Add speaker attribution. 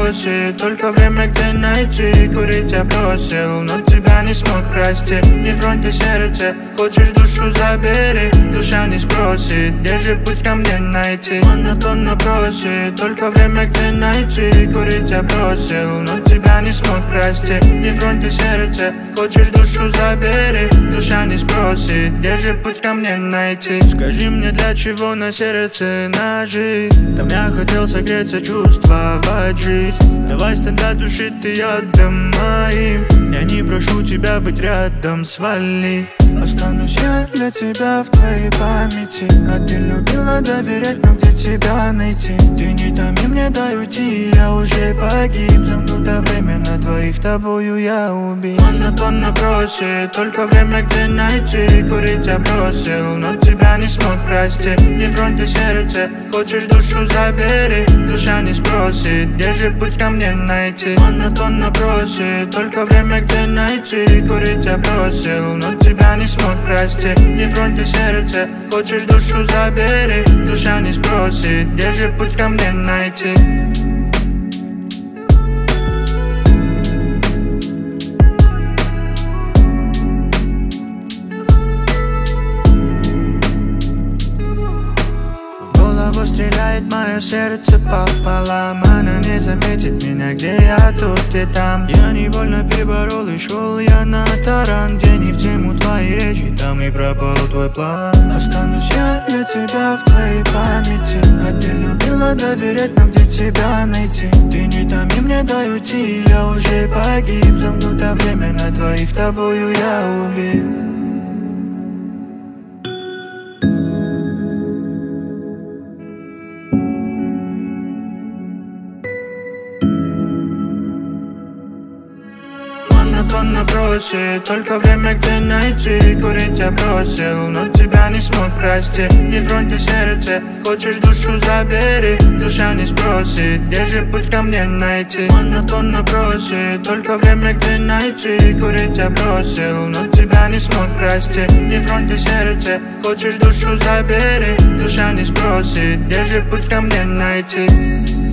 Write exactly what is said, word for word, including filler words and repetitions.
Speaker 1: просит, только время где найти. Курить я бросил, но тебя не смог простить. Не тронь ты сердце, хочешь душу забери. Душа не спросит, где же путь ко мне найти. Монотонно просит, только время где найти. Курить я бросил, но тебя не смог простить. Не тронь ты сердце, хочешь душу забери. Душа не спросит, где же путь ко мне найти. Скажи мне, для чего на сердце ножи? Там я хотел согреться, чувствовать жизнь. Давай стыда души ты ядом моим. Я не прошу тебя быть рядом, свали. Останусь я для тебя в твоей памяти. А ты любила доверять, но где тебя найти? Ты не томи мне, дай уйти, я уже погиб. Замкнуто время на двоих, тобою я убит. Монотонно просит, только время где найти. Курить я бросил, но тебя не смог простить. Не тронь ты сердце, хочешь душу забери. Душа не спросит, где же путь ко мне найти. Монотонно просит, только время где найти. Курить я бросил, но тебя не смог простить. Не тронь ты сердце, хочешь душу забери. Душа не спросит, где же путь ко мне найти. Стреляет мое сердце пополам. Она не заметит меня, где я, тут и там. Я невольно переборол и шел я на таран. Где не в тему твои речи, там и пропал твой план. Останусь я для тебя в твоей памяти. А ты любила доверять, но где тебя найти? Ты не томи мне, дай уйти, я уже погиб. Замкнуто время на двоих, тобою я убит. Монотонно просит, только время где найти. Курить я бросил, но тебя не смог простить. Не тронь ты сердце, хочешь душу забери. Душа не спросит, где же путь ко мне найти. Монотонно просит, только время где найти. Курить я бросил, но тебя не смог простить. Не тронь ты сердце, хочешь душу забери. Душа не спросит, где же путь ко мне найти.